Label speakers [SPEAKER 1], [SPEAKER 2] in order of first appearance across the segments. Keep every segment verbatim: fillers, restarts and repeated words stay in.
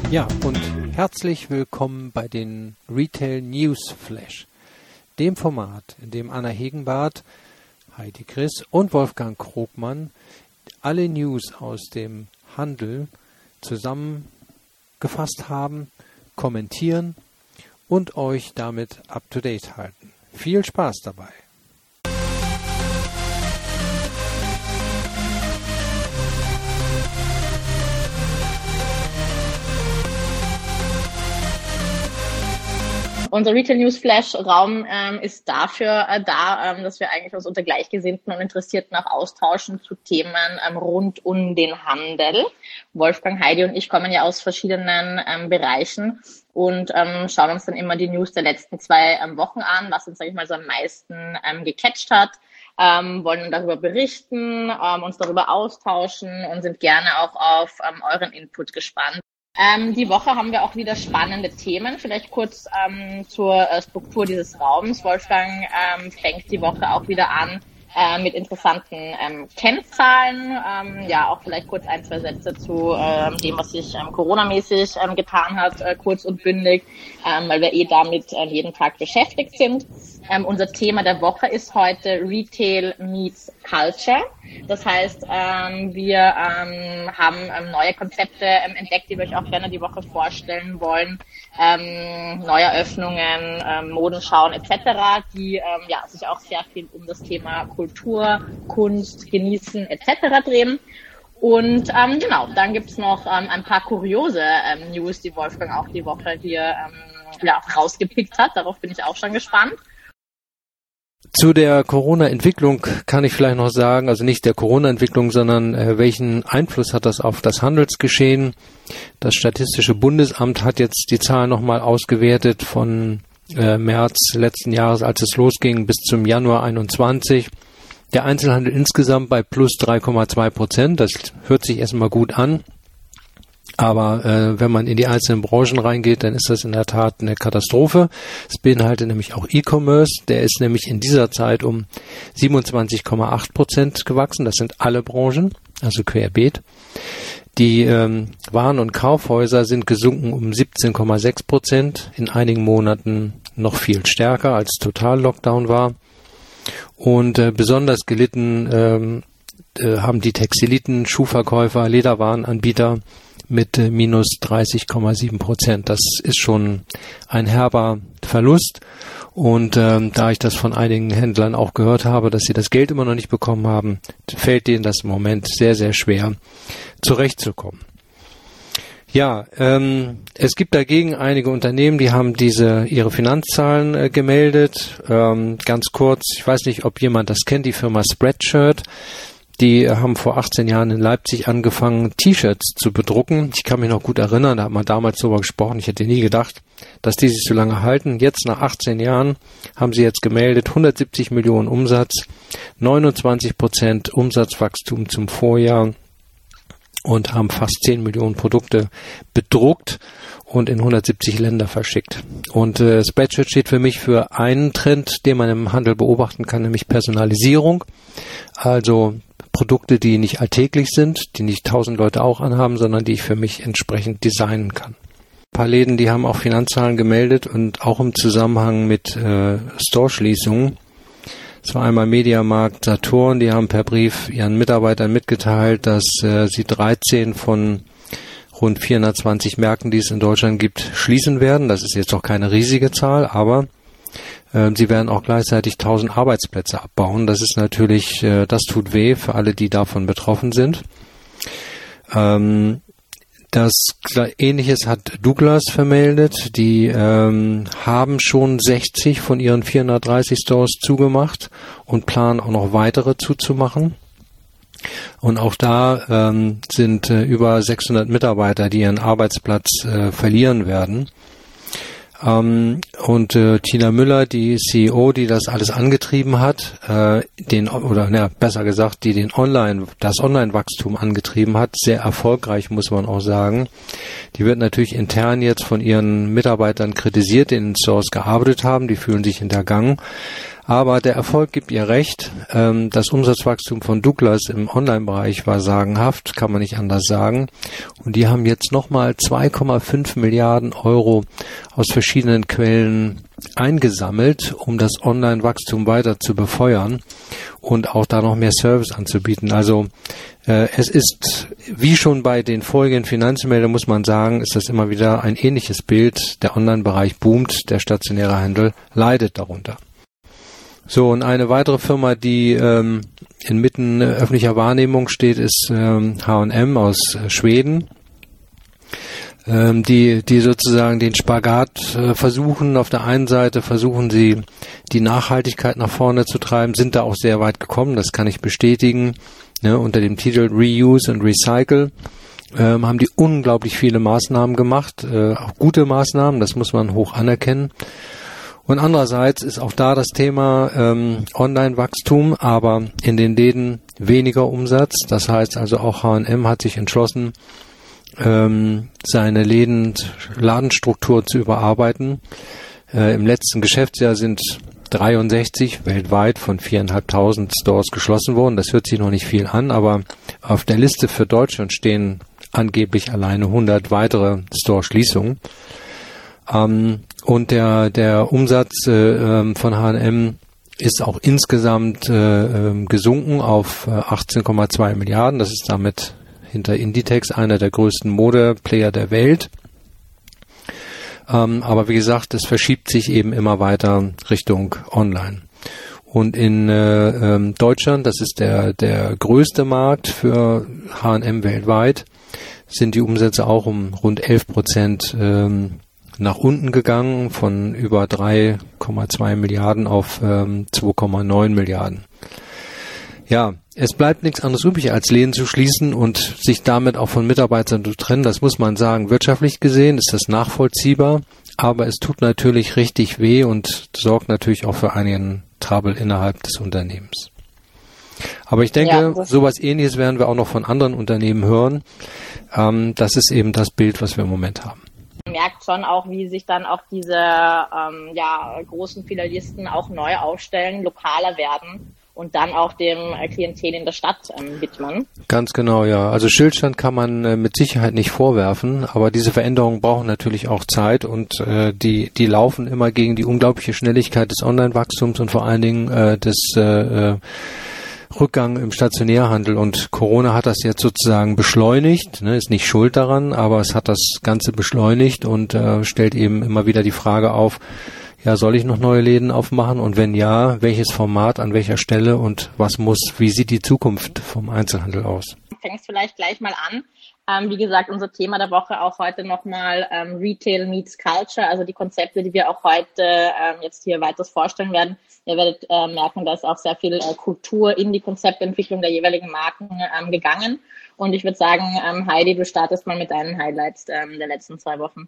[SPEAKER 1] Ja, und herzlich willkommen bei den Retail News Flash, dem Format, in dem Anna Hegenbarth, Heidi Chris und Wolfgang Krogmann alle News aus dem Handel zusammengefasst haben, kommentieren und euch damit up-to-date halten. Viel Spaß dabei!
[SPEAKER 2] Unser Retail News Flash Raum ähm, ist dafür äh, da, ähm, dass wir eigentlich uns unter Gleichgesinnten und Interessierten auch austauschen zu Themen ähm, rund um den Handel. Wolfgang, Heidi und ich kommen ja aus verschiedenen ähm, Bereichen und ähm, schauen uns dann immer die News der letzten zwei ähm, Wochen an, was uns, sage ich mal, so am meisten ähm, gecatcht hat. Ähm, wollen darüber berichten, ähm, uns darüber austauschen und sind gerne auch auf ähm, euren Input gespannt. Ähm, die Woche haben wir auch wieder spannende Themen. Vielleicht kurz ähm, zur äh, Struktur dieses Raums. Wolfgang ähm, fängt die Woche auch wieder an äh, mit interessanten ähm, Kennzahlen. Ähm, ja, auch vielleicht kurz ein, zwei Sätze zu ähm, dem, was sich ähm, Corona-mäßig ähm, getan hat, äh, kurz und bündig, ähm, weil wir eh damit äh, jeden Tag beschäftigt sind. Ähm, unser Thema der Woche ist heute Retail meets Culture. Das heißt, ähm, wir ähm, haben ähm, neue Konzepte ähm, entdeckt, die wir euch auch gerne die Woche vorstellen wollen. Ähm, Neueröffnungen, ähm, Modenschauen et cetera, die ähm, ja sich auch sehr viel um das Thema Kultur, Kunst, Genießen et cetera drehen. Und ähm, genau, dann gibt's noch ähm, ein paar kuriose ähm, News, die Wolfgang auch die Woche hier ähm, ja, rausgepickt hat. Darauf bin ich auch schon gespannt.
[SPEAKER 1] Zu der Corona-Entwicklung kann ich vielleicht noch sagen, also nicht der Corona-Entwicklung, sondern äh, welchen Einfluss hat das auf das Handelsgeschehen? Das Statistische Bundesamt hat jetzt die Zahlen nochmal ausgewertet von äh, März letzten Jahres, als es losging, bis zum Januar einundzwanzig. Der Einzelhandel insgesamt bei plus drei Komma zwei Prozent. Das hört sich erstmal gut an. Aber äh, wenn man in die einzelnen Branchen reingeht, dann ist das in der Tat eine Katastrophe. Es beinhaltet nämlich auch E-Commerce. Der ist nämlich in dieser Zeit um siebenundzwanzig Komma acht Prozent gewachsen. Das sind alle Branchen, also querbeet. Die ähm, Waren- und Kaufhäuser sind gesunken um siebzehn Komma sechs Prozent. In einigen Monaten noch viel stärker, als Total-Lockdown war. Und äh, besonders gelitten ähm, äh, haben die Textiliten, Schuhverkäufer, Lederwarenanbieter mit äh, minus dreißig Komma sieben Prozent. Das ist schon ein herber Verlust. Und ähm, da ich das von einigen Händlern auch gehört habe, dass sie das Geld immer noch nicht bekommen haben, fällt denen das im Moment sehr, sehr schwer, zurechtzukommen. Ja, ähm, es gibt dagegen einige Unternehmen, die haben diese ihre Finanzzahlen äh, gemeldet. Ähm, ganz kurz, ich weiß nicht, ob jemand das kennt, die Firma Spreadshirt. Die haben vor achtzehn Jahren in Leipzig angefangen, T-Shirts zu bedrucken. Ich kann mich noch gut erinnern, da hat man damals darüber gesprochen. Ich hätte nie gedacht, dass die sich so lange halten. Jetzt nach achtzehn Jahren haben sie jetzt gemeldet, hundertsiebzig Millionen Umsatz, neunundzwanzig Prozent Umsatzwachstum zum Vorjahr und haben fast zehn Millionen Produkte bedruckt und in hundertsiebzig Länder verschickt. Und äh, Spreadshirt steht für mich für einen Trend, den man im Handel beobachten kann, nämlich Personalisierung. Also Produkte, die nicht alltäglich sind, die nicht tausend Leute auch anhaben, sondern die ich für mich entsprechend designen kann. Ein paar Läden, die haben auch Finanzzahlen gemeldet und auch im Zusammenhang mit äh, Store-Schließungen. Es war einmal Mediamarkt, Saturn, die haben per Brief ihren Mitarbeitern mitgeteilt, dass äh, sie dreizehn von rund vierhundertzwanzig Märkten, die es in Deutschland gibt, schließen werden. Das ist jetzt auch keine riesige Zahl, aber äh, sie werden auch gleichzeitig tausend Arbeitsplätze abbauen. Das ist natürlich, äh, das tut weh für alle, die davon betroffen sind. Ähm, Das Ähnliches hat Douglas vermeldet. Die ähm, haben schon sechzig von ihren vierhundertdreißig Stores zugemacht und planen auch noch weitere zuzumachen. Und auch da ähm, sind äh, über sechshundert Mitarbeiter, die ihren Arbeitsplatz äh, verlieren werden. Ähm, und äh, Tina Müller, die C E O, die das alles angetrieben hat, äh, den oder ne, besser gesagt, die den Online, das Online-Wachstum angetrieben hat, sehr erfolgreich, muss man auch sagen. Die wird natürlich intern jetzt von ihren Mitarbeitern kritisiert, die in den Stores gearbeitet haben, die fühlen sich hintergangen. Aber der Erfolg gibt ihr recht. Ähm, das Umsatzwachstum von Douglas im Online-Bereich war sagenhaft, kann man nicht anders sagen. Und die haben jetzt nochmal zwei Komma fünf Milliarden Euro aus verschiedenen Quellen eingesammelt, um das Online-Wachstum weiter zu befeuern und auch da noch mehr Service anzubieten. Also äh, es ist, wie schon bei den vorigen Finanzmeldungen, muss man sagen, ist das immer wieder ein ähnliches Bild. Der Online-Bereich boomt, der stationäre Handel leidet darunter. So, und eine weitere Firma, die ähm, inmitten öffentlicher Wahrnehmung steht, ist ähm, H und M aus äh, Schweden. Die, die sozusagen den Spagat äh, versuchen. Auf der einen Seite versuchen sie, die Nachhaltigkeit nach vorne zu treiben, sind da auch sehr weit gekommen, das kann ich bestätigen. Ne, unter dem Titel Reuse and Recycle ähm, haben die unglaublich viele Maßnahmen gemacht, äh, auch gute Maßnahmen, das muss man hoch anerkennen. Und andererseits ist auch da das Thema ähm, Online-Wachstum, aber in den Läden weniger Umsatz. Das heißt also auch H und M hat sich entschlossen, seine Läden, Ladenstruktur zu überarbeiten. Äh, Im letzten Geschäftsjahr sind dreiundsechzig weltweit von viertausendfünfhundert Stores geschlossen worden. Das hört sich noch nicht viel an, aber auf der Liste für Deutschland stehen angeblich alleine hundert weitere Store-Schließungen. Ähm, und der, der Umsatz äh, von H und M ist auch insgesamt äh, gesunken auf achtzehn Komma zwei Milliarden. Das ist damit hinter Inditex einer der größten Modeplayer der Welt. Ähm, aber wie gesagt, es verschiebt sich eben immer weiter Richtung Online. Und in äh, ähm, Deutschland, das ist der, der größte Markt für H und M weltweit, sind die Umsätze auch um rund elf Prozent ähm, nach unten gegangen, von über drei Komma zwei Milliarden auf ähm, zwei Komma neun Milliarden. Ja, es bleibt nichts anderes übrig, als Läden zu schließen und sich damit auch von Mitarbeitern zu trennen. Das muss man sagen. Wirtschaftlich gesehen ist das nachvollziehbar, aber es tut natürlich richtig weh und sorgt natürlich auch für einigen Trouble innerhalb des Unternehmens. Aber ich denke, ja, sowas Ähnliches werden wir auch noch von anderen Unternehmen hören. Ähm, das ist eben das Bild, was wir im Moment haben.
[SPEAKER 2] Man merkt schon auch, wie sich dann auch diese ähm, ja, großen Filialisten auch neu aufstellen, lokaler werden und dann auch dem Klientel in der Stadt ähm, widmen.
[SPEAKER 1] Ganz genau, ja. Also Stillstand kann man äh, mit Sicherheit nicht vorwerfen, aber diese Veränderungen brauchen natürlich auch Zeit und äh, die die laufen immer gegen die unglaubliche Schnelligkeit des Online-Wachstums und vor allen Dingen äh, des äh, Rückgang im Stationärhandel. Und Corona hat das jetzt sozusagen beschleunigt, ne, ist nicht schuld daran, aber es hat das Ganze beschleunigt und äh, stellt eben immer wieder die Frage auf, ja, soll ich noch neue Läden aufmachen und wenn ja, welches Format, an welcher Stelle und was muss, wie sieht die Zukunft vom Einzelhandel aus?
[SPEAKER 2] Fängst vielleicht gleich mal an. Ähm, wie gesagt, unser Thema der Woche auch heute nochmal ähm, Retail meets Culture, also die Konzepte, die wir auch heute ähm, jetzt hier weiter vorstellen werden. Ihr werdet äh, merken, da ist auch sehr viel äh, Kultur in die Konzeptentwicklung der jeweiligen Marken ähm, gegangen. Und ich würde sagen, ähm, Heidi, du startest mal mit deinen Highlights ähm, der letzten zwei Wochen.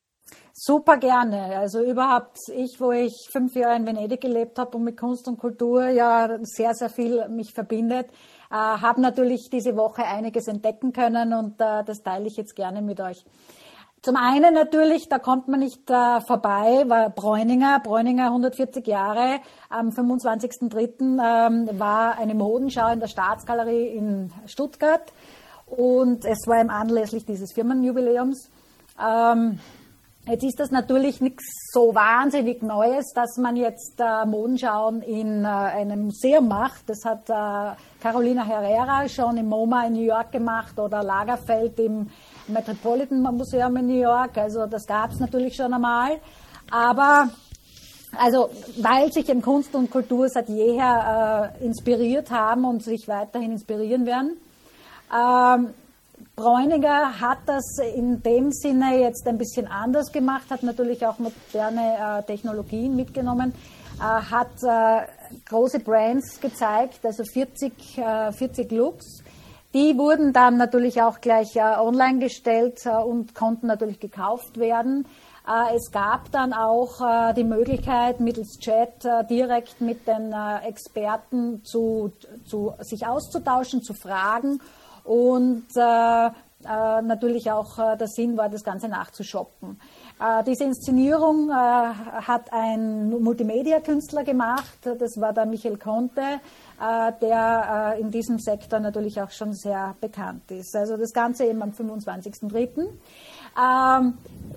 [SPEAKER 3] Super gerne. Also überhaupt ich, wo ich fünf Jahre in Venedig gelebt habe und mit Kunst und Kultur ja sehr, sehr viel mich verbindet, äh, habe natürlich diese Woche einiges entdecken können und äh, das teile ich jetzt gerne mit euch. Zum einen natürlich, da kommt man nicht äh, vorbei, war Bräuninger, Bräuninger hundertvierzig Jahre, am fünfundzwanzigsten dritten Ähm, war eine Modenschau in der Staatsgalerie in Stuttgart und es war im anlässlich dieses Firmenjubiläums. Ähm, Jetzt ist das natürlich nichts so wahnsinnig Neues, dass man jetzt äh, Modenschauen in äh, einem Museum macht. Das hat äh, Carolina Herrera schon im MoMA in New York gemacht oder Lagerfeld im Metropolitan Museum in New York. Also das gab es natürlich schon einmal. Aber also weil sich eben Kunst und Kultur seit jeher äh, inspiriert haben und sich weiterhin inspirieren werden. Ähm, Bräuninger hat das in dem Sinne jetzt ein bisschen anders gemacht, hat natürlich auch moderne äh, Technologien mitgenommen, äh, hat äh, große Brands gezeigt, also vierzig, äh, vierzig Looks. Die wurden dann natürlich auch gleich äh, online gestellt äh, und konnten natürlich gekauft werden. Äh, es gab dann auch äh, die Möglichkeit, mittels Chat äh, direkt mit den äh, Experten zu, zu, sich auszutauschen, zu fragen. Und äh, äh, natürlich auch äh, der Sinn war, das Ganze nachzushoppen. Äh, diese Inszenierung äh, hat ein Multimedia-Künstler gemacht, das war der Michael Conte, äh, der äh, in diesem Sektor natürlich auch schon sehr bekannt ist. Also das Ganze eben am fünfundzwanzigsten dritten Ähm,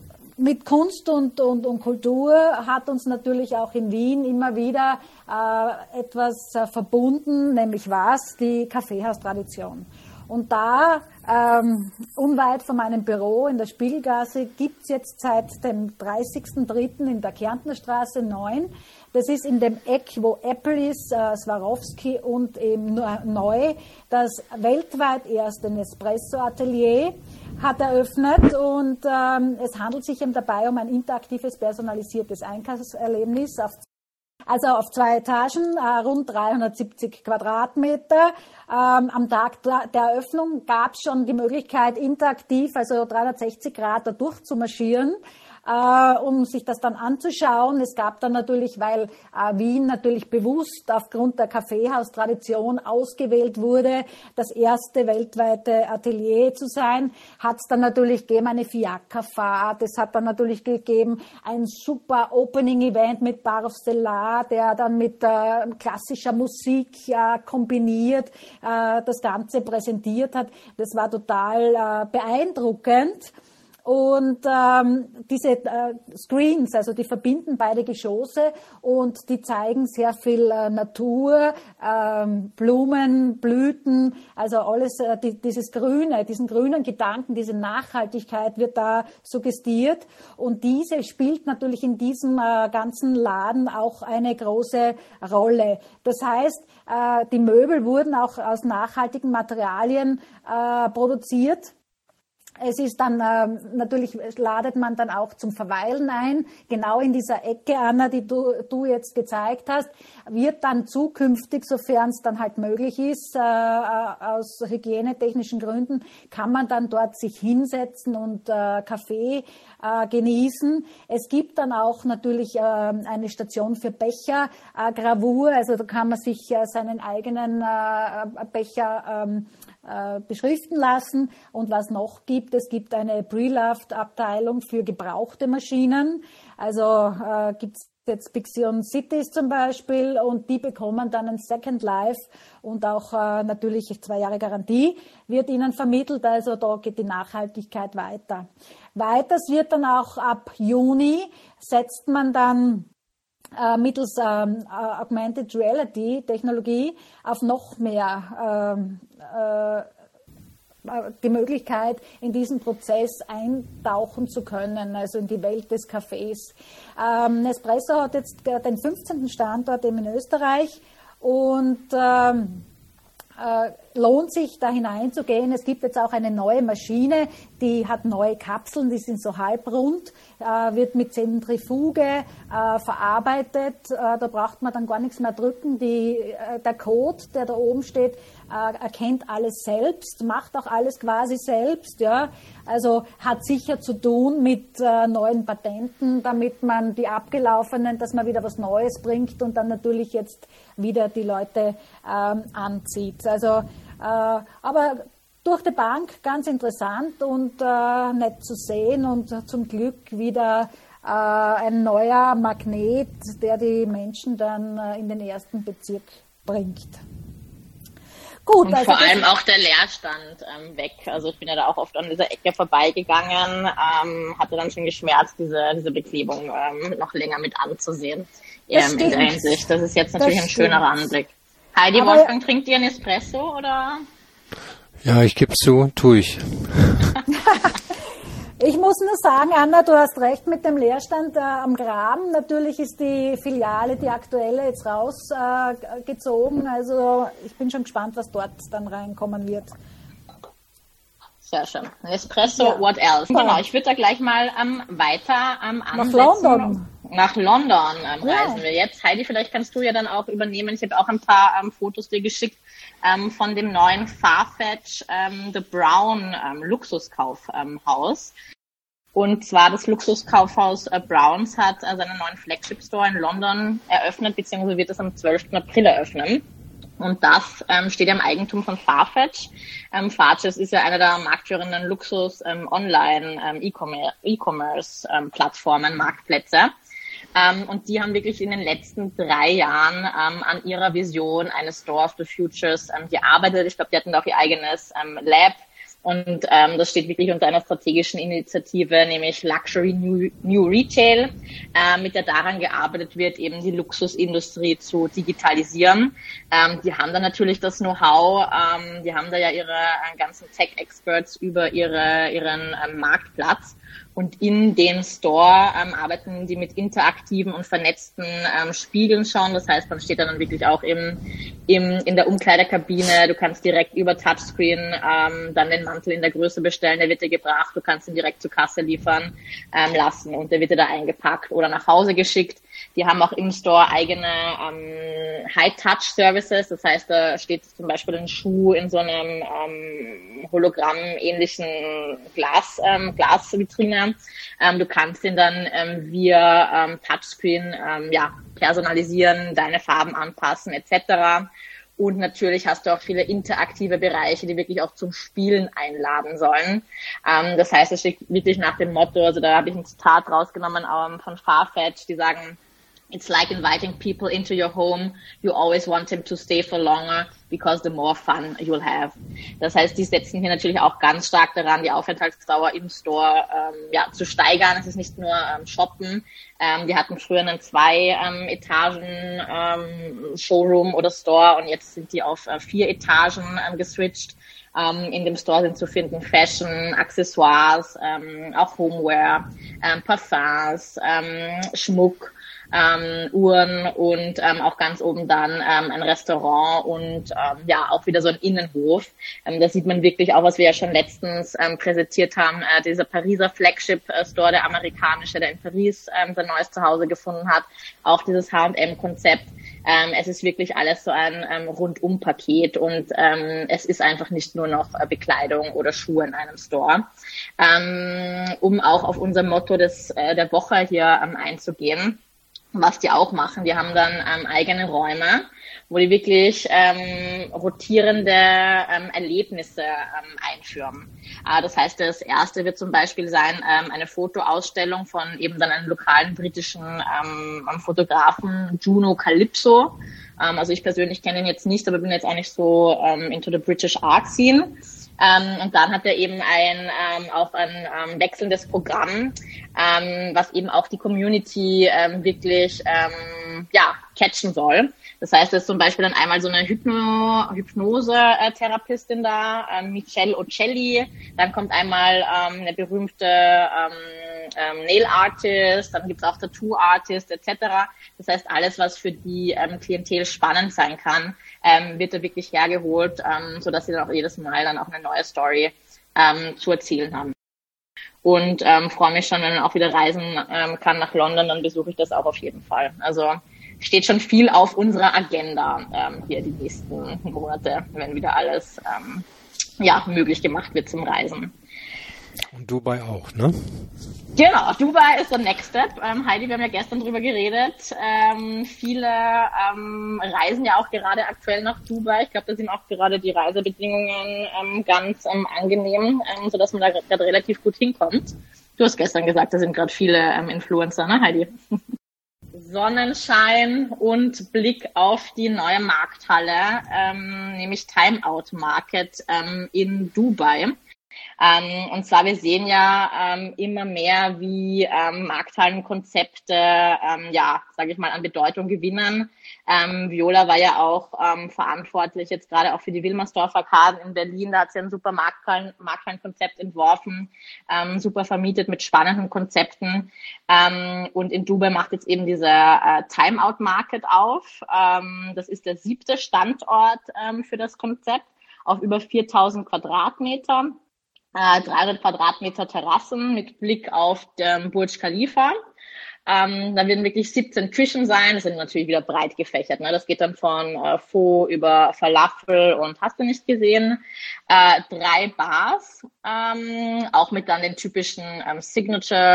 [SPEAKER 3] Mit Kunst und, und, und Kultur hat uns natürlich auch in Wien immer wieder äh, etwas äh, verbunden, nämlich was? Die Kaffeehaustradition. Und da, ähm, unweit von meinem Büro in der Spiegelgasse, gibt's jetzt seit dem dreißigsten dritten in der Kärntnerstraße neun. Das ist in dem Eck, wo Apple ist, äh, Swarovski und eben neu, das weltweit erste Nespresso-Atelier hat eröffnet und ähm, es handelt sich eben dabei um ein interaktives, personalisiertes Einkaufserlebnis auf Also auf zwei Etagen, äh, rund dreihundertsiebzig Quadratmeter. Ähm, am Tag der Eröffnung gab es schon die Möglichkeit, interaktiv, also dreihundertsechzig Grad da durchzumarschieren, äh, um sich das dann anzuschauen. Es gab dann natürlich, weil äh, Wien natürlich bewusst aufgrund der Kaffeehaustradition ausgewählt wurde, das erste weltweite Atelier zu sein, hat es dann natürlich gegeben eine Fiakerfahrt. Es hat dann natürlich gegeben ein super Opening-Event mit Bar of Stellar, der dann mit äh, klassischer Musik äh, kombiniert äh, das Ganze präsentiert hat. Das war total äh, beeindruckend. Und ähm, diese äh, Screens, also die verbinden beide Geschosse und die zeigen sehr viel äh, Natur, ähm, Blumen, Blüten, also alles, äh, die, dieses Grüne, diesen grünen Gedanken, diese Nachhaltigkeit wird da suggestiert. Und diese spielt natürlich in diesem äh, ganzen Laden auch eine große Rolle. Das heißt, äh, die Möbel wurden auch aus nachhaltigen Materialien äh, produziert. Es ist dann, äh, natürlich ladet man dann auch zum Verweilen ein. Genau in dieser Ecke, Anna, die du, du jetzt gezeigt hast, wird dann zukünftig, sofern es dann halt möglich ist, äh, aus hygienetechnischen Gründen, kann man dann dort sich hinsetzen und äh, Kaffee äh, genießen. Es gibt dann auch natürlich äh, eine Station für Becher, äh, Gravur, also da kann man sich äh, seinen eigenen äh, Becher ähm, äh, beschriften lassen. Und was noch gibt, es gibt eine Pre-Loved-Abteilung für gebrauchte Maschinen. Also äh, gibt es jetzt Pixion Cities zum Beispiel und die bekommen dann ein Second Life und auch äh, natürlich zwei Jahre Garantie wird ihnen vermittelt. Also da geht die Nachhaltigkeit weiter. Weiters wird dann auch ab Juni setzt man dann äh, mittels ähm, äh, Augmented Reality Technologie auf noch mehr ähm, äh, die Möglichkeit, in diesen Prozess eintauchen zu können, also in die Welt des Kaffees. Ähm, Nespresso hat jetzt den fünfzehnten Standort in Österreich und ähm, äh, lohnt sich, da hineinzugehen. Es gibt jetzt auch eine neue Maschine, die hat neue Kapseln, die sind so halbrund, äh, wird mit Zentrifuge äh, verarbeitet. Äh, da braucht man dann gar nichts mehr drücken. Die, äh, der Code, der da oben steht, äh, erkennt alles selbst, macht auch alles quasi selbst. Ja. Also hat sicher zu tun mit äh, neuen Patenten, damit man die abgelaufenen, dass man wieder was Neues bringt und dann natürlich jetzt wieder die Leute ähm, anzieht. Also äh, aber durch die Bank ganz interessant und äh, nett zu sehen und zum Glück wieder äh, ein neuer Magnet, der die Menschen dann äh, in den ersten Bezirk bringt.
[SPEAKER 2] Gut, und also vor allem auch der Leerstand ähm, weg. Also ich bin ja da auch oft an dieser Ecke vorbeigegangen, ähm, hatte dann schon geschmerzt, diese, diese Beklebung ähm, noch länger mit anzusehen. Ähm, in der Hinsicht. Das ist jetzt natürlich das ein schönerer Anblick. Heidi, aber Wolfgang, trinkt ihr einen Espresso oder?
[SPEAKER 1] Ja, ich gebe zu, tue ich.
[SPEAKER 3] Ich muss nur sagen, Anna, du hast recht mit dem Leerstand äh, am Graben. Natürlich ist die Filiale, die aktuelle, jetzt rausgezogen. Äh, also ich bin schon gespannt, was dort dann reinkommen wird.
[SPEAKER 2] Sehr schön. Espresso, ja. What else? Genau, ich würde da gleich mal ähm, weiter ähm, ansetzen.
[SPEAKER 3] Nach London.
[SPEAKER 2] Nach London ähm, ja. reisen wir jetzt. Heidi, vielleicht kannst du ja dann auch übernehmen. Ich habe auch ein paar ähm, Fotos dir geschickt ähm, von dem neuen Farfetch ähm, The Brown ähm, Luxuskaufhaus. Ähm, Und zwar das Luxuskaufhaus äh, Browns hat äh, seinen neuen Flagship Store in London eröffnet, beziehungsweise wird es am zwölften April eröffnen. Und das ähm, steht ja im Eigentum von Farfetch. Ähm, Farfetch ist ja einer der marktführenden Luxus-Online-E-Commerce-Plattformen, ähm, Marktplätze. Ähm, und die haben wirklich in den letzten drei Jahren ähm, an ihrer Vision eines Store of the Futures ähm, gearbeitet. Ich glaube, die hatten auch ihr eigenes ähm, Lab. Und ähm, das steht wirklich unter einer strategischen Initiative, nämlich Luxury New, New Retail, äh, mit der daran gearbeitet wird, eben die Luxusindustrie zu digitalisieren. Ähm, die haben da natürlich das Know-how, ähm, die haben da ja ihre äh, ganzen Tech-Experts über ihre ihren ähm, Marktplatz. Und in dem Store ähm, arbeiten die mit interaktiven und vernetzten ähm, Spiegeln schon. Das heißt, man steht dann wirklich auch im, im, in der Umkleidekabine. Du kannst direkt über Touchscreen ähm, dann den Mantel in der Größe bestellen. Der wird dir gebracht. Du kannst ihn direkt zur Kasse liefern ähm, lassen und der wird dir da eingepackt oder nach Hause geschickt. Die haben auch im Store eigene ähm, High-Touch-Services. Das heißt, da steht zum Beispiel ein Schuh in so einem ähm, Hologramm-ähnlichen Glas, ähm, Glasvitrine. Ähm, du kannst ihn dann ähm, via ähm, Touchscreen ähm, ja, personalisieren, deine Farben anpassen et cetera. Und natürlich hast du auch viele interaktive Bereiche, die wirklich auch zum Spielen einladen sollen. Ähm, das heißt, es steht wirklich nach dem Motto, also da habe ich ein Zitat rausgenommen ähm, von Farfetch, die sagen, it's like inviting people into your home. You always want them to stay for longer because the more fun you'll have. Das heißt, die setzen hier natürlich auch ganz stark daran, die Aufenthaltsdauer im Store ähm, ja, zu steigern. Es ist nicht nur ähm, Shoppen. Ähm, wir hatten früher einen zwei ähm, Etagen ähm, Showroom oder Store und jetzt sind die auf äh, vier Etagen ähm, geswitcht. Ähm, in dem Store sind zu finden Fashion, Accessoires, ähm, auch Homeware, ähm, Parfums, ähm, Schmuck, ähm, Uhren und ähm, auch ganz oben dann ähm, ein Restaurant und ähm, ja auch wieder so ein Innenhof. Ähm, da sieht man wirklich auch, was wir ja schon letztens ähm, präsentiert haben, äh, dieser Pariser Flagship-Store, der amerikanische, der in Paris ähm, sein neues Zuhause gefunden hat, auch dieses H und M-Konzept. Ähm, es ist wirklich alles so ein ähm, Rundum-Paket und ähm, es ist einfach nicht nur noch äh, Bekleidung oder Schuhe in einem Store. Ähm, um auch auf unser Motto des äh, der Woche hier ähm, einzugehen, was die auch machen. Die haben dann ähm, eigene Räume, wo die wirklich ähm, rotierende ähm, Erlebnisse ähm, einführen. Äh, das heißt, das erste wird zum Beispiel sein ähm, eine Fotoausstellung von eben dann einem lokalen britischen ähm, Fotografen, Juno Calypso. Ähm, also ich persönlich kenne ihn jetzt nicht, aber bin jetzt eigentlich so ähm, into the British Art Scene. Ähm, und dann hat er eben ein ähm, auch ein ähm, wechselndes Programm, ähm, was eben auch die Community ähm, wirklich ähm, ja catchen soll. Das heißt, es ist zum Beispiel dann einmal so eine Hypno Hypnose-Therapeutin da, ähm, Michelle Ocelli. Dann kommt einmal ähm, eine berühmte ähm, ähm, Nail-Artist, dann gibt's auch Tattoo-Artist et cetera. Das heißt, alles, was für die ähm, Klientel spannend sein kann, ähm, wird da wirklich hergeholt, ähm, so dass sie dann auch jedes Mal dann auch eine neue Story ähm, zu erzählen haben. Und ähm, freue mich schon, wenn man auch wieder reisen ähm, kann nach London, dann besuche ich das auch auf jeden Fall. Also steht schon viel auf unserer Agenda ähm, hier die nächsten Monate, wenn wieder alles ähm, ja möglich gemacht wird zum Reisen.
[SPEAKER 1] Und Dubai auch, ne?
[SPEAKER 2] Genau, Dubai ist der Next Step. Ähm, Heidi, wir haben ja gestern drüber geredet. Ähm, viele ähm, reisen ja auch gerade aktuell nach Dubai. Ich glaube, da sind auch gerade die Reisebedingungen ähm, ganz ähm, angenehm, ähm, sodass man da gerade relativ gut hinkommt. Du hast gestern gesagt, da sind gerade viele ähm, Influencer, ne Heidi? Sonnenschein und Blick auf die neue Markthalle, ähm, nämlich Timeout Market ähm, in Dubai. Ähm, und zwar, wir sehen ja ähm, immer mehr, wie ähm, Markthallenkonzepte, ähm, ja, sage ich mal, an Bedeutung gewinnen. Ähm, Viola war ja auch ähm, verantwortlich jetzt gerade auch für die Wilmersdorfer Arkaden in Berlin. Da hat sie ein super Markthallen, Markthallenkonzept entworfen, ähm, super vermietet mit spannenden Konzepten. Ähm, und in Dubai macht jetzt eben dieser äh, Timeout Market auf. Ähm, das ist der siebte Standort ähm, für das Konzept auf über viertausend Quadratmeter. Äh, dreihundert Quadratmeter Terrassen mit Blick auf den Burj Khalifa. Ähm, da werden wirklich siebzehn Küchen sein. Das sind natürlich wieder breit gefächert. Ne? Das geht dann von äh, Pho über Falafel und hast du nicht gesehen. Äh, drei Bars, ähm, auch mit dann den typischen ähm,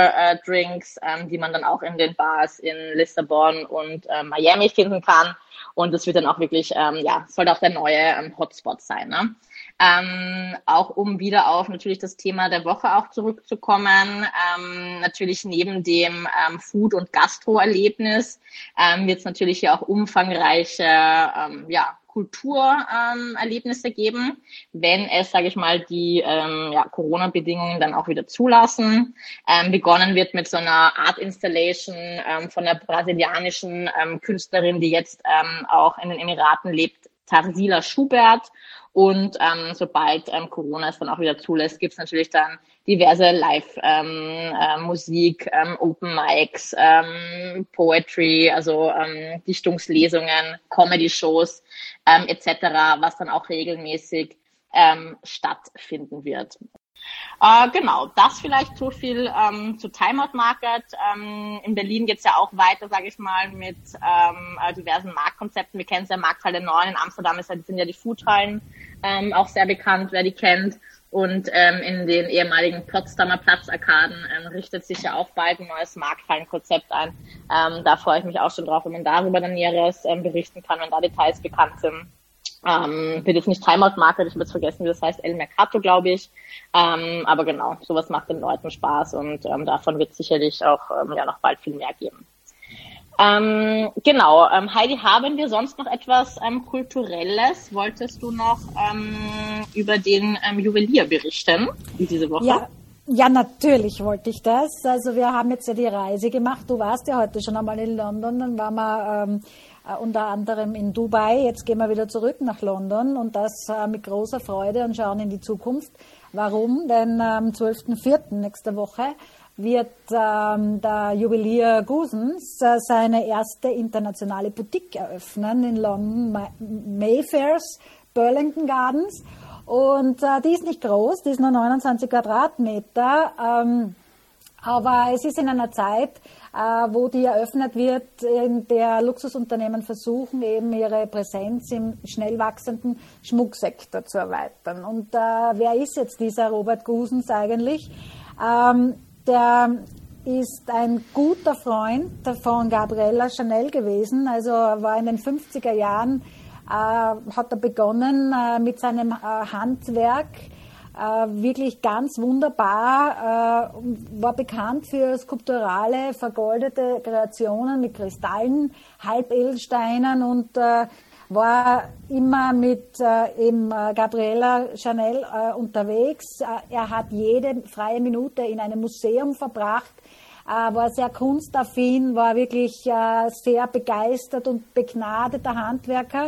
[SPEAKER 2] Signature-Drinks, äh, ähm, die man dann auch in den Bars in Lissabon und äh, Miami finden kann. Und das wird dann auch wirklich, ähm, ja, sollte auch der neue ähm, Hotspot sein. Ne? Ähm, auch um wieder auf natürlich das Thema der Woche auch zurückzukommen, ähm, natürlich neben dem ähm, Food- und Gastro-Erlebnis ähm, wird es natürlich hier auch umfangreiche ähm, ja, Kulturerlebnisse ähm, geben, wenn es, sage ich mal, die ähm, ja, Corona-Bedingungen dann auch wieder zulassen. Ähm, begonnen wird mit so einer Art Installation ähm, von der brasilianischen ähm, Künstlerin, die jetzt ähm, auch in den Emiraten lebt, Tarsila Schubert. Und ähm, sobald ähm, Corona es dann auch wieder zulässt, gibt's natürlich dann diverse Live-Musik, ähm, äh, ähm, Open Mics, ähm, Poetry, also ähm, Dichtungslesungen, Comedy-Shows ähm, et cetera, was dann auch regelmäßig ähm, stattfinden wird. Äh, genau, das vielleicht so viel ähm, zu Timeout Market. Ähm, in Berlin geht's ja auch weiter, sage ich mal, mit ähm, äh, diversen Marktkonzepten. Wir kennen es ja, Markthalle neun, in Amsterdam ist ja, sind ja die Foodhallen ähm, auch sehr bekannt, wer die kennt. Und ähm, in den ehemaligen Potsdamer Platzarkaden ähm, richtet sich ja auch bald ein neues Markthallenkonzept ein. Ähm, da freue ich mich auch schon drauf, wenn man darüber dann Näheres ähm, berichten kann, wenn da Details bekannt sind. Ähm, wird jetzt nicht Timeout Market, ich habe jetzt vergessen, wie das heißt, El Mercato, glaube ich. Ähm, aber genau, sowas macht den Leuten Spaß und ähm, davon wird es sicherlich auch ähm, ja noch bald viel mehr geben. Ähm, genau, ähm, Heidi, haben wir sonst noch etwas ähm, Kulturelles? Wolltest du noch ähm, über den ähm, Juwelier berichten diese Woche?
[SPEAKER 3] Ja. Ja, natürlich wollte ich das. Also wir haben jetzt ja die Reise gemacht. Du warst ja heute schon einmal in London, dann waren wir ähm, äh, unter anderem in Dubai. Jetzt gehen wir wieder zurück nach London und das äh, mit großer Freude und schauen in die Zukunft. Warum? Denn am zwölften vierten nächste Woche wird ähm, der Juwelier Goosens äh, seine erste internationale Boutique eröffnen in London, Ma- Mayfairs, Burlington Gardens. Und äh, die ist nicht groß, die ist nur neunundzwanzig Quadratmeter, ähm, aber es ist in einer Zeit, äh, wo die eröffnet wird, in der Luxusunternehmen versuchen, eben ihre Präsenz im schnell wachsenden Schmucksektor zu erweitern. Und äh, wer ist jetzt dieser Robert Goosens eigentlich? Ähm, der ist ein guter Freund von Gabriella Chanel gewesen, also war in den fünfziger Jahren Äh, hat er begonnen äh, mit seinem äh, Handwerk, äh, wirklich ganz wunderbar, äh, war bekannt für skulpturale, vergoldete Kreationen mit Kristallen, Halbedelsteinen und äh, war immer mit äh, eben äh, Gabriella Chanel äh, unterwegs. Äh, er hat jede freie Minute in einem Museum verbracht, äh, war sehr kunstaffin, war wirklich äh, sehr begeistert und begnadeter Handwerker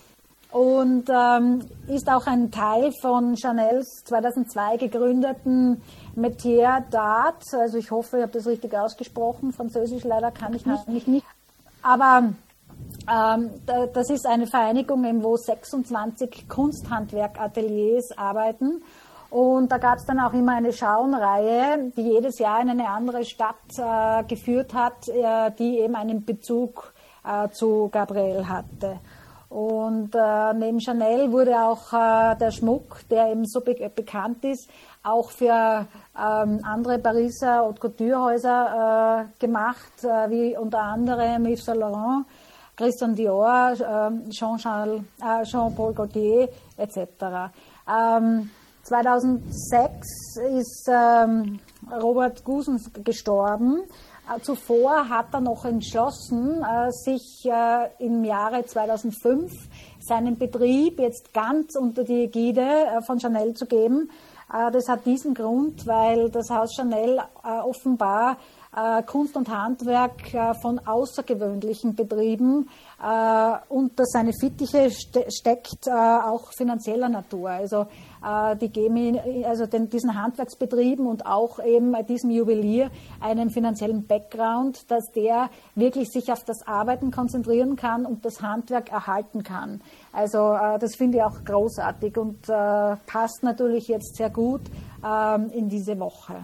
[SPEAKER 3] und ähm, ist auch ein Teil von Chanels zweitausendzwei gegründeten Métier d'Art. Also ich hoffe, ich habe das richtig ausgesprochen. Französisch leider kann ich nicht. nicht, nicht. Aber ähm, das ist eine Vereinigung, wo sechsundzwanzig Kunsthandwerkateliers arbeiten. Und da gab es dann auch immer eine Schauenreihe, die jedes Jahr in eine andere Stadt äh, geführt hat, äh, die eben einen Bezug äh, zu Gabrielle hatte. Und äh, neben Chanel wurde auch äh, der Schmuck, der eben so be- bekannt ist, auch für ähm, andere Pariser Haute Couture-Häuser äh, gemacht, äh, wie unter anderem Yves Saint Laurent, Christian Dior, äh, Jean-Charles, äh, Jean-Paul Gaultier et cetera. Ähm, zweitausendsechs ist ähm, Robert Goosens gestorben. Äh, zuvor hat er noch entschlossen, äh, sich äh, im Jahre zweitausendfünf seinen Betrieb jetzt ganz unter die Ägide äh, von Chanel zu geben. Äh, das hat diesen Grund, weil das Haus Chanel äh, offenbar äh, Kunst und Handwerk äh, von außergewöhnlichen Betrieben äh, unter seine Fittiche ste- steckt, äh, auch finanzieller Natur. Also äh, die geben also den, diesen Handwerksbetrieben und auch eben diesem Juwelier einen finanziellen Background, dass der wirklich sich auf das Arbeiten konzentrieren kann und das Handwerk erhalten kann. Also äh, das finde ich auch großartig und äh, passt natürlich jetzt sehr gut äh, in diese Woche.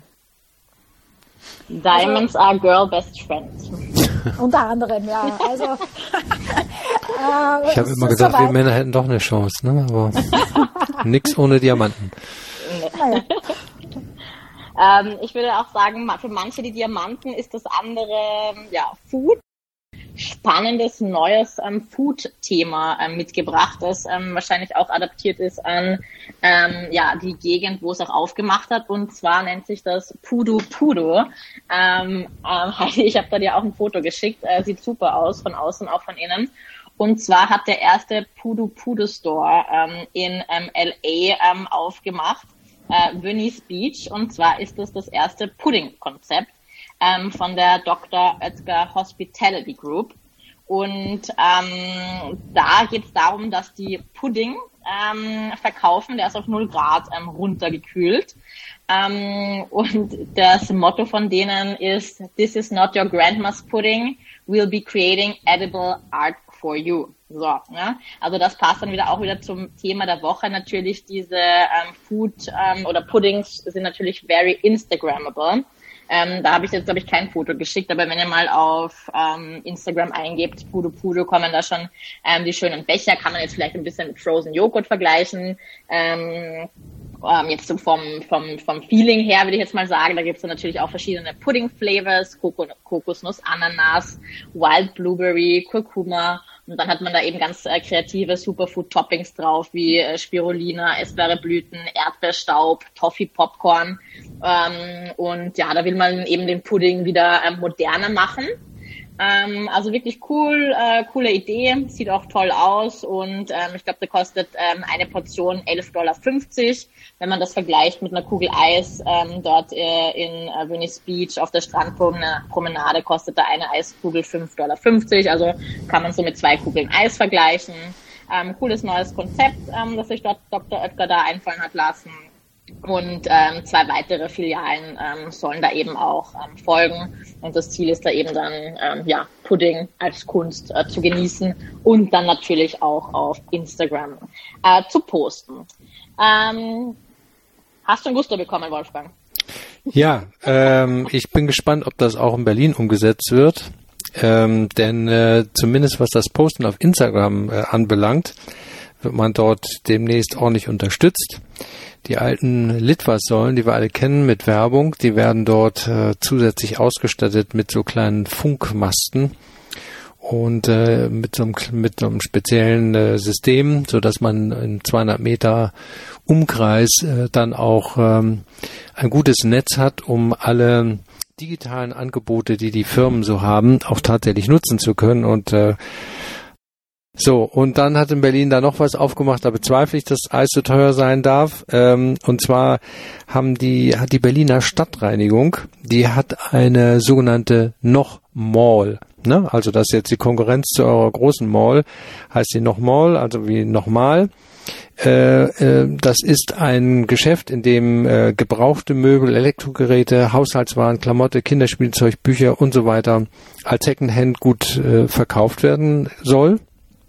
[SPEAKER 2] Diamonds also, are girl best friends.
[SPEAKER 3] Unter anderem, ja. Also, äh,
[SPEAKER 1] ich habe immer gedacht, so wir Männer hätten doch eine Chance, ne? Aber nix ohne Diamanten.
[SPEAKER 2] Naja. ähm, ich würde auch sagen, für manche die Diamanten ist das andere ja Food. spannendes neues ähm, Food-Thema ähm, mitgebracht, das ähm, wahrscheinlich auch adaptiert ist an ähm, ja die Gegend, wo es auch aufgemacht hat. Und zwar nennt sich das Pudu Pudu. Ähm, äh, Heidi, ich habe da dir auch ein Foto geschickt. Äh, sieht super aus, von außen, auch von innen. Und zwar hat der erste Pudu Pudu Store ähm, in ähm, L A ähm, aufgemacht, äh, Venice Beach. Und zwar ist das das erste Pudding-Konzept ähm, von der Doktor Oetker Hospitality Group. Und ähm, da geht es darum, dass die Pudding ähm, verkaufen, der ist auf null Grad ähm, runtergekühlt. Ähm, und das Motto von denen ist, "This is not your grandma's pudding, we'll be creating edible art for you." So, ne? Also das passt dann wieder auch wieder zum Thema der Woche. Natürlich diese ähm, Food ähm, oder Puddings sind natürlich very Instagrammable. Ähm, da habe ich jetzt, glaube ich, kein Foto geschickt, aber wenn ihr mal auf ähm, Instagram eingebt, Pudu Pudu, kommen da schon ähm, die schönen Becher. Kann man jetzt vielleicht ein bisschen mit Frozen Joghurt vergleichen. Ähm, ähm, jetzt so vom, vom, vom Feeling her würde ich jetzt mal sagen, da gibt es dann natürlich auch verschiedene Pudding-Flavors, Koko- Kokosnuss, Ananas, Wild Blueberry, Kurkuma. Und dann hat man da eben ganz äh, kreative Superfood-Toppings drauf, wie äh, Spirulina, Essbeerblüten, Erdbeerstaub, Toffee-Popcorn. Ähm, und ja, da will man eben den Pudding wieder ähm, moderner machen. Ähm, also wirklich cool, äh, coole Idee, sieht auch toll aus und ähm, ich glaube, da kostet ähm, eine Portion elf Dollar fünfzig. Wenn man das vergleicht mit einer Kugel Eis ähm, dort äh, in äh, Venice Beach auf der Strandpromenade, kostet da eine Eiskugel fünf Dollar fünfzig. Also kann man so mit zwei Kugeln Eis vergleichen. Ähm, cooles neues Konzept, ähm, das sich dort Doktor Oetker da einfallen hat lassen. Und ähm, zwei weitere Filialen ähm, sollen da eben auch ähm, folgen. Und das Ziel ist da eben dann, ähm, ja, Pudding als Kunst äh, zu genießen und dann natürlich auch auf Instagram äh, zu posten. Ähm, hast du ein Gusto bekommen, Wolfgang?
[SPEAKER 1] Ja, ähm, ich bin gespannt, ob das auch in Berlin umgesetzt wird. Ähm, denn äh, zumindest was das Posten auf Instagram äh, anbelangt, wird man dort demnächst ordentlich unterstützt. Die alten Litfaßsäulen, die wir alle kennen mit Werbung, die werden dort äh, zusätzlich ausgestattet mit so kleinen Funkmasten und äh, mit so einem, mit so einem speziellen äh, System, so dass man in zweihundert Meter Umkreis äh, dann auch ähm, ein gutes Netz hat, um alle digitalen Angebote, die die Firmen so haben, auch tatsächlich nutzen zu können. Und äh, so, und dann hat in Berlin da noch was aufgemacht, da bezweifle ich, dass Eis so teuer sein darf. Ähm, und zwar haben die, hat die Berliner Stadtreinigung, die hat eine sogenannte Noch-Mall. Ne? Also das ist jetzt die Konkurrenz zu eurer großen Mall, heißt die Noch-Mall, also wie nochmal. Äh, äh, das ist ein Geschäft, in dem äh, gebrauchte Möbel, Elektrogeräte, Haushaltswaren, Klamotte, Kinderspielzeug, Bücher und so weiter als Secondhand gut äh, verkauft werden soll.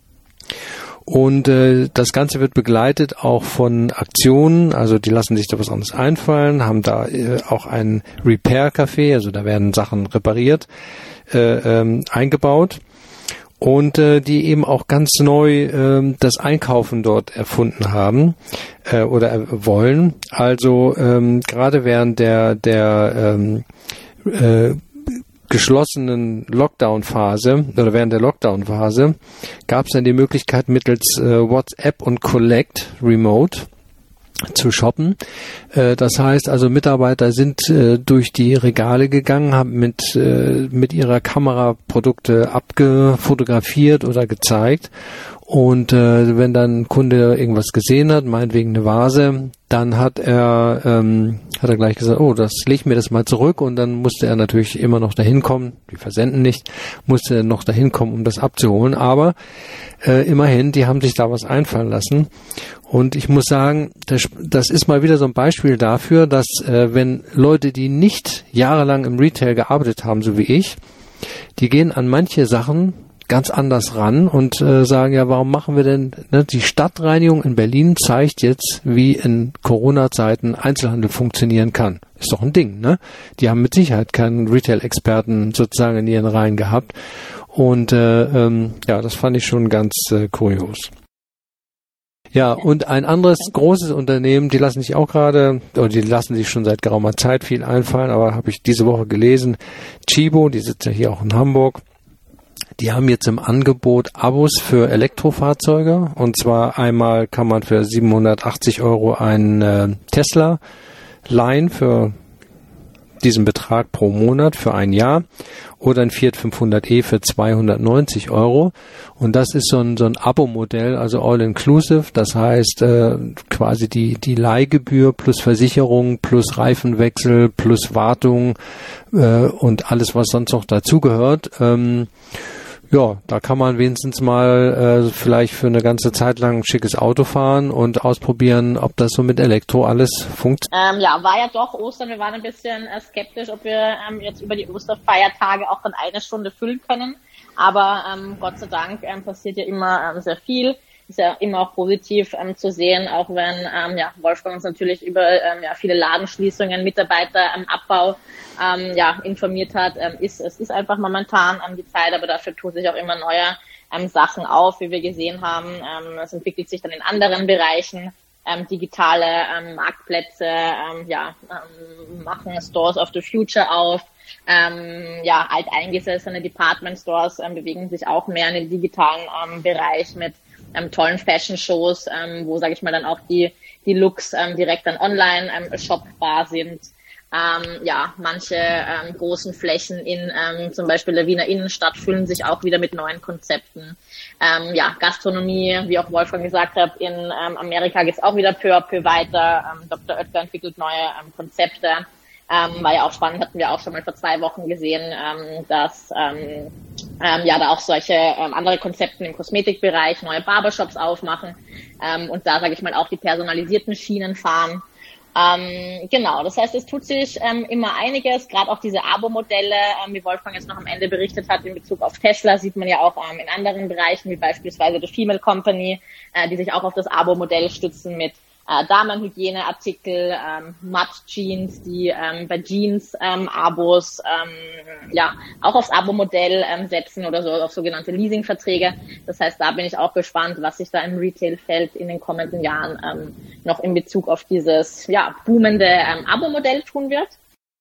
[SPEAKER 1] Und äh, das Ganze wird begleitet auch von Aktionen, also die lassen sich da was anderes einfallen, haben da äh, auch ein Repair-Café, also da werden Sachen repariert, äh, ähm, eingebaut und äh, die eben auch ganz neu äh, das Einkaufen dort erfunden haben äh, oder äh, wollen. Also ähm, gerade während der der ähm, äh, geschlossenen Lockdown-Phase oder während der Lockdown-Phase gab es dann die Möglichkeit mittels äh, WhatsApp und Collect Remote zu shoppen. Äh, das heißt also, Mitarbeiter sind äh, durch die Regale gegangen, haben mit äh, mit ihrer Kamera Produkte abgefotografiert oder gezeigt. Und äh, wenn dann ein Kunde irgendwas gesehen hat, meinetwegen eine Vase, dann hat er ähm, hat er gleich gesagt, oh, das leg mir das mal zurück. Und dann musste er natürlich immer noch dahin kommen, die versenden nicht, musste er noch dahin kommen, um das abzuholen. Aber äh, immerhin, die haben sich da was einfallen lassen. Und ich muss sagen, das, das ist mal wieder so ein Beispiel dafür, dass äh, wenn Leute, die nicht jahrelang im Retail gearbeitet haben, so wie ich, die gehen an manche Sachen ganz anders ran und äh, sagen, ja, warum machen wir denn, ne, die Stadtreinigung in Berlin zeigt jetzt, wie in Corona-Zeiten Einzelhandel funktionieren kann. Ist doch ein Ding, ne? Die haben mit Sicherheit keinen Retail-Experten sozusagen in ihren Reihen gehabt und äh, ähm, ja, das fand ich schon ganz äh, kurios. Ja, und ein anderes großes Unternehmen, die lassen sich auch gerade, oder die lassen sich schon seit geraumer Zeit viel einfallen, aber habe ich diese Woche gelesen, Tchibo, die sitzt ja hier auch in Hamburg. Die haben jetzt im Angebot Abos für Elektrofahrzeuge. Und zwar einmal kann man für siebenhundertachtzig Euro einen äh, Tesla leihen für diesen Betrag pro Monat für ein Jahr oder ein Fiat fünfhundert e für zweihundertneunzig Euro. Und das ist so ein, so ein Abo-Modell, also all-inclusive. Das heißt äh, quasi die, die Leihgebühr plus Versicherung plus Reifenwechsel plus Wartung äh, und alles, was sonst noch dazugehört. Ähm, Ja, da kann man wenigstens mal äh, vielleicht für eine ganze Zeit lang ein schickes Auto fahren und ausprobieren, ob das so mit Elektro alles funktioniert.
[SPEAKER 2] Ähm, ja, war ja doch Ostern. Wir waren ein bisschen äh, skeptisch, ob wir ähm, jetzt über die Osterfeiertage auch dann eine Stunde füllen können. Aber ähm, Gott sei Dank ähm, passiert ja immer ähm, sehr viel. Ist ja immer auch positiv ähm, zu sehen, auch wenn ähm, ja, Wolfgang uns natürlich über ähm, ja, viele Ladenschließungen, Mitarbeiterabbau ähm, ja, informiert hat. Ähm, ist, es ist einfach momentan ähm, die Zeit, aber dafür tun sich auch immer neue ähm, Sachen auf, wie wir gesehen haben. Ähm, es entwickelt sich dann in anderen Bereichen. Ähm, digitale ähm, Marktplätze ähm, ja, ähm, machen Stores of the Future auf. Ähm, ja, alteingesessene Department Stores ähm, bewegen sich auch mehr in den digitalen ähm, Bereich mit Ähm, tollen Fashion-Shows, ähm, wo, sage ich mal, dann auch die die Looks ähm, direkt dann online ähm, shopbar sind. Ähm, ja, manche ähm, großen Flächen in ähm, zum Beispiel der Wiener Innenstadt füllen sich auch wieder mit neuen Konzepten. Ähm, ja, Gastronomie, wie auch Wolfgang gesagt hat, in ähm, Amerika geht's auch wieder peu à peu weiter. Ähm, Doktor Oetker entwickelt neue ähm, Konzepte. Ähm, war ja auch spannend, hatten wir auch schon mal vor zwei Wochen gesehen, ähm, dass ähm, ähm, ja da auch solche ähm, andere Konzepte im Kosmetikbereich, neue Barbershops aufmachen ähm, und da, sage ich mal, auch die personalisierten Schienen fahren. Ähm, genau, das heißt, es tut sich ähm, immer einiges, gerade auch diese Abo-Modelle, ähm, wie Wolfgang jetzt noch am Ende berichtet hat, in Bezug auf Tesla, sieht man ja auch ähm, in anderen Bereichen, wie beispielsweise die Female Company, äh, die sich auch auf das Abo-Modell stützen mit Äh, Damenhygieneartikel, ähm, Matt-Jeans, die ähm, bei Jeans-Abos ähm, ja auch aufs Abo-Modell ähm, setzen oder so auf sogenannte Leasing-Verträge. Das heißt, da bin ich auch gespannt, was sich da im Retail-Feld in den kommenden Jahren ähm, noch in Bezug auf dieses ja boomende ähm, Abo-Modell tun wird.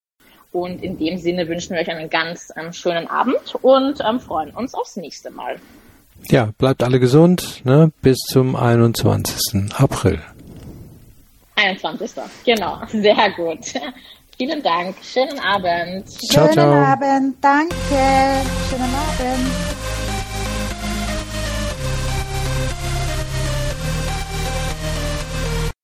[SPEAKER 2] Und in dem Sinne wünschen wir euch einen ganz ähm, schönen Abend und ähm, freuen uns aufs nächste Mal.
[SPEAKER 1] Ja, bleibt alle gesund, ne? Bis zum einundzwanzigsten April.
[SPEAKER 2] einundzwanzigsten Genau, sehr gut. Vielen Dank. Schönen Abend.
[SPEAKER 1] Ciao, ciao.
[SPEAKER 3] Schönen Abend. Danke. Schönen Abend.